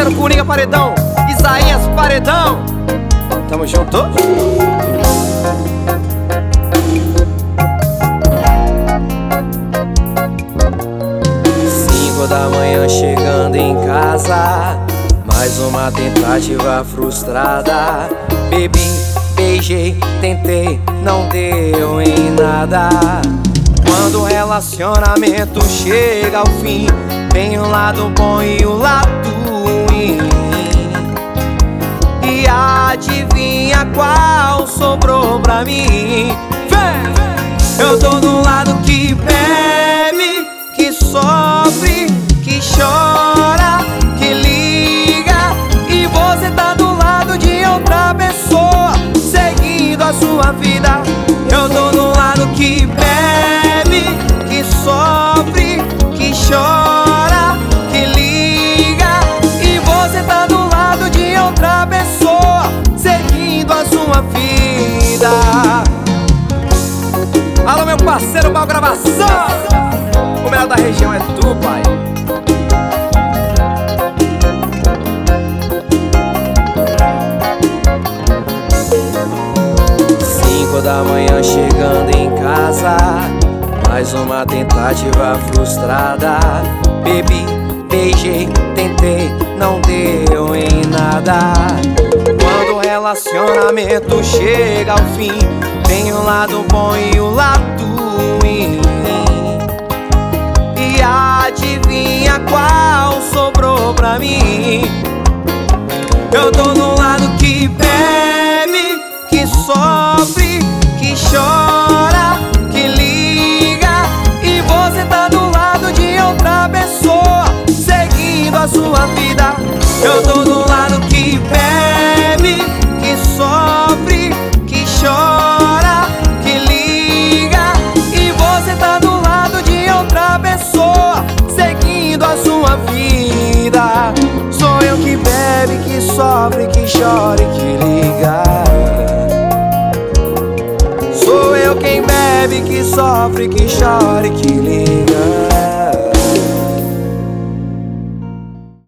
parceiro Coringa Paredão, Isaías Paredão. Tamo junto. 5 da manhã chegando em casa, mais uma tentativa frustrada. Bebi, beijei, tentei, não deu em nada. Quando o relacionamento chega ao fim, tem o lado bom e o lado ruim. E adivinha qual sobrou pra mim? Eu tô do lado que bebe, que sofre, que chora, que liga. E você tá do lado de outra pessoa, seguindo a sua vida. Eu tô do lado que bebe, que sofre, que chora, que liga. E você tá do lado de outra pessoa, seguindo a sua vida. Alô, meu parceiro Mal Gravação, o melhor da região é tu, pai. Da manhã chegando em casa, mais uma tentativa frustrada. Bebi, beijei, tentei, não deu em nada. Quando o relacionamento chega ao fim, tem o lado bom e o lado ruim. E adivinha qual sobrou pra mim? Eu tô no lado que bebe, que sofre, que chora, que liga. E você tá do lado de outra pessoa, seguindo a sua vida. Eu tô do lado que bebe, que sofre, que chora, que liga. E você tá do lado de outra pessoa, seguindo a sua vida. Sou eu que bebe, que sofre, que chora e que liga. Sou eu quem bebe, que sofre, que chora e que liga.